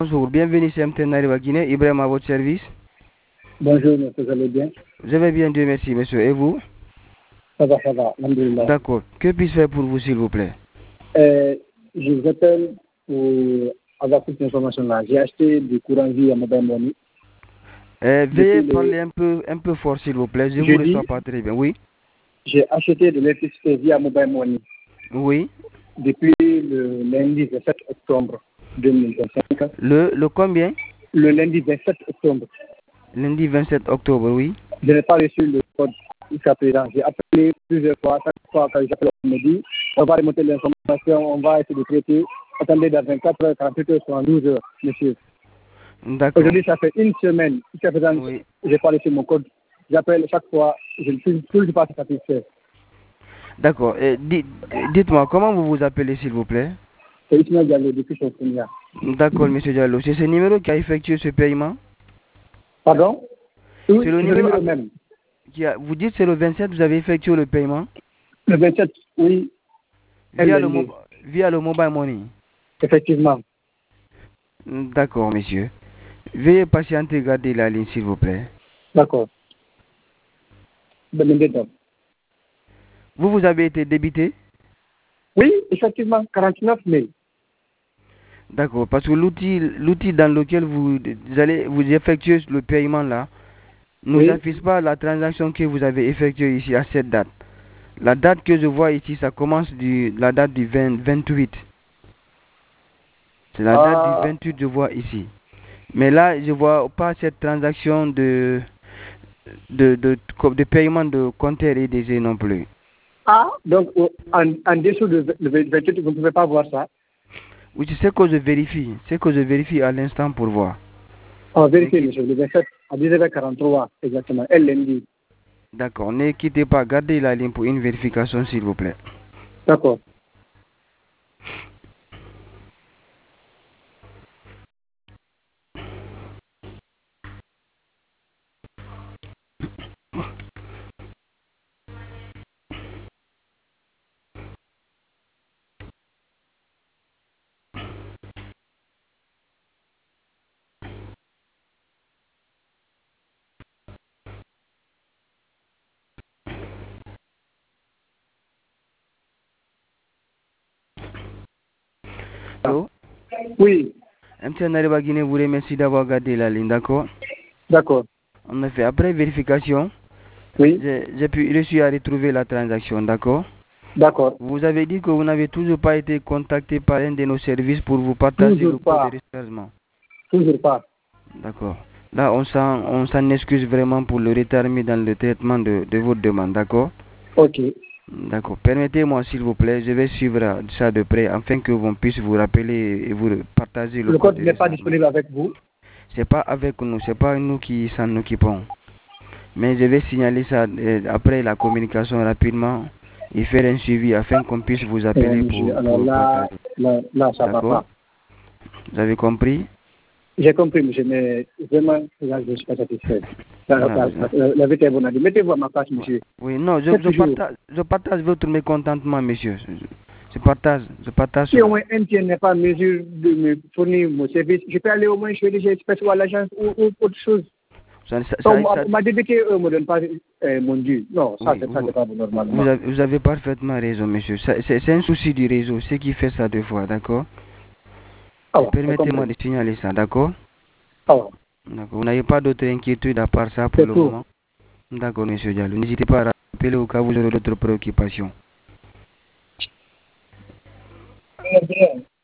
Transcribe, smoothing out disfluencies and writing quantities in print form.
Bonjour, bienvenue chez MTN Arriva Guinée, Ibrahim à votre service. Bonjour, monsieur, vous allez bien? Je vais bien, Dieu merci, monsieur. Et vous? Ça va, alhamdoulilah. D'accord. Que puis-je faire pour vous, s'il vous plaît? Je vous appelle pour avoir toute l'information là. J'ai acheté du courant vie à Mobile Money. Veuillez parler un peu fort, s'il vous plaît. Je ne vous reçois pas très bien. Oui? J'ai acheté de l'électricité via Mobile Money Oui. depuis le lundi 27 octobre 2025. Le combien? Le lundi 27 octobre. Lundi 27 octobre, oui. Je n'ai pas reçu le code jusqu'à présent. J'ai appelé plusieurs fois. Chaque fois que j'appelle, on me dit on va remonter l'information, on va essayer de traiter. Attendez, dans 24 heures, 48 heures, 72 heures, monsieur. D'accord. Aujourd'hui, ça fait une semaine. Jusqu'à présent, Oui. je n'ai pas reçu mon code. J'appelle chaque fois, je ne suis toujours pas satisfait. D'accord. Dites-moi, comment vous vous appelez, s'il vous plaît? C'est Ismaël Diallo depuis Chonfounia. D'accord, monsieur Diallo. C'est ce numéro qui a effectué ce paiement? Pardon? Oui, C'est le c'est le numéro numéro même. Vous dites c'est le 27, vous avez effectué le paiement? Le 27, oui. Via LND. via le mobile money. Effectivement. D'accord, monsieur. Veuillez patienter, garder la ligne, s'il vous plaît. D'accord. Vous avez été débité? Oui, effectivement, 49 mai. D'accord, parce que l'outil dans lequel vous allez vous effectuer le paiement là, nous affiche pas la transaction que vous avez effectuée ici à cette date. La date que je vois ici, ça commence la date du 28. C'est la date du 28 je vois ici. Mais là, je vois pas cette transaction de paiement de compteur et des non plus. Donc, en dessous de 28, vous ne pouvez pas voir ça? Oui, c'est ce que je vérifie. C'est ce que je vérifie à l'instant pour voir. Vérifiez, monsieur, le 27 à 19h43, exactement, LND. D'accord, ne quittez pas, gardez la ligne pour une vérification, s'il vous plaît. D'accord. Allô? Oui. MTN Arriva Guinée vous remercie d'avoir gardé la ligne, d'accord? D'accord. En effet, après vérification, oui, j'ai pu réussir à retrouver la transaction, d'accord? D'accord. Vous avez dit que vous n'avez toujours pas été contacté par un de nos services pour vous partager le code de rechargement. Toujours pas. D'accord. Là, on s'en excuse vraiment pour le retard mis dans le traitement de votre demande, d'accord? Ok. D'accord. Permettez-moi, s'il vous plaît, je vais suivre ça de près afin que vous puissiez vous rappeler et vous partager le code de n'est pas rechargement. disponible avec vous? C'est pas avec nous, c'est pas nous qui s'en occupons. Mais je vais signaler ça après la communication rapidement et faire un suivi afin qu'on puisse vous appeler pour partager. Là, ça va pas. Vous avez compris? J'ai compris, monsieur, mais vraiment, là, je ne suis pas satisfait. La vérité est bonne. Mettez-vous à ma place, monsieur. Oui, non, je partage votre mécontentement, monsieur. Je partage si au moins MTN n'est pas en mesure de me fournir mon service, je peux aller au moins chez les experts ou à l'agence ou autre chose. Ma débité, eux, ne me donne pas mon dû. Non, ça, c'est pas normalement. Vous avez parfaitement raison, monsieur. C'est un souci du réseau, ce qui fait ça deux fois, d'accord? Permettez-moi de signaler ça, d'accord? D'accord. Vous n'avez pas d'autres inquiétudes à part ça pour le moment? D'accord, monsieur Diallo. N'hésitez pas à rappeler au cas où vous aurez d'autres préoccupations.